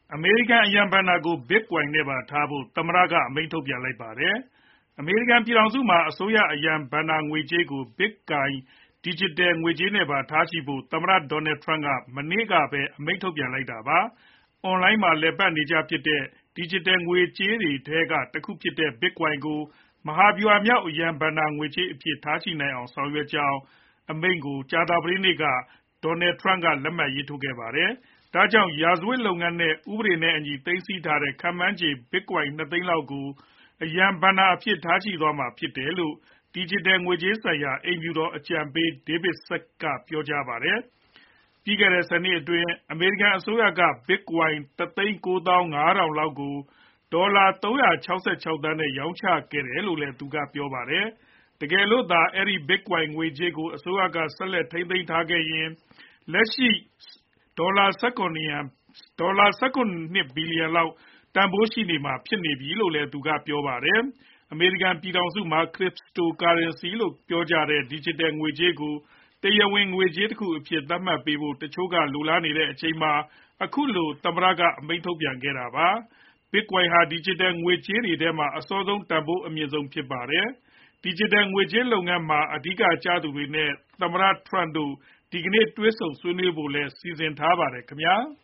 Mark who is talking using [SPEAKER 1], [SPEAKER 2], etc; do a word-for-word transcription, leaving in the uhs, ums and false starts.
[SPEAKER 1] အမေရိကန်အရန်ဘဏ္ဍာကို Bitcoin နဲ့ပါထားဖို့ သမ္မတကအမိန့်ထုတ်ပြန်လိုက်ပါတယ်။ အမေရိကန်ပြည်ထောင်စုမှာ အစိုးရအရန်ဘဏ္ဍာငွေကြေးကို Bitcoin ဒီဂျစ်တယ်ငွေကြေးနဲ့ပါထားရှိဖို့ သမ္မတ Donald Trump က မနေ့ကပဲ အမိန့်ထုတ်ပြန်လိုက်တာပါ။ အွန်လိုင်းမှာလည်ပတ်နေကျဖြစ်တဲ့ ဒီဂျစ်တယ်ငွေကြေးတွေထဲကတခုဖြစ်တဲ့ Bitcoin ကို မဟာဗျူဟာမြောက် အရန်ဘဏ္ဍာငွေကြေးအဖြစ်ထားရှိနိုင်အောင် ဆောင်ရွက်ကြောင်း အမိန့်ကို ကြာသပတေးနေ့က Donald Trump က လက်မှတ်ရေးထိုးခဲ့ပါတယ်။ ဒါကြောင့် ရာဇဝတ်လုပ်ငန်းနဲ့ ဥပဒေနဲ့အညီ သိမ်းဆည်းထားတဲ့ ခန့်မှန်းခြေ Bitcoin ၂ သိန်းလောက်ကို အရန်ဘဏ္ဍာအဖြစ်ထားရှိသွားမှာဖြစ်တယ်လို့ ဒီဂျစ်တယ်ငွေကြေးဆိုင်ရာ အိမ်ဖြူတော်အကြံပေး David Sacks က ပြောကြားပါတယ်။ ပြီးခဲ့တဲ့ ၁၀ နှစ်အတွင်း အမေရိကန်အစိုးရက Bitcoin တသိန်းကိုးသောင်း ငါးထောင်လောက်ကို ဒေါ်လာ ၃၆၆ သန်းနဲ့ ရောင်းချခဲ့တယ်လို့လည်း သူကပြောပါတယ်။ တကယ်လို့သာ အဲဒီ Bitcoin ငွေကြေးကို အစိုးရက ဆက်လက်ထိန်းသိမ်းထားခဲ့ရင် လက်ရှိဒေါ်လာ ၁၇ ဘီလီယံလောက် တန်ဖိုးရှိနေမှာဖြစ်ပြီလို့လည်း သူကပြောပါတယ်။ အမေရိကန်ပြည်ထောင်စုမှာ Cryptocurrency လို့ပြောကြတဲ့ ဒီဂျစ်တယ်ငွေကြေးကို တရားဝင်ငွေကြေးတခုအဖြစ် သတ်မှတ်ပေးဖို့ တချို့က လိုလားနေတဲ့အချိန်မှာ အခုလို သမ္မတက အမိန့်ထုတ်ပြန်ခဲ့တာပါ။ Bitcoin ဟာ ဒီဂျစ်တယ်ငွေကြေးတွေထဲမှာ အစောဆုံး တန်ဖိုးအမြင့်ဆုံးဖြစ်ပါတယ်။ ဒီဂျစ်တယ်ငွေကြေးလုပ်ငန်းမှာ အဓိကကျသူတွေနဲ့ သမ္မတ Trump တို့ ဒီကနေ့ တွေ့ဆုံဆွေးနွေးဖို့လည်း စီစဉ်ထားပါတယ်ခင်ဗျာ။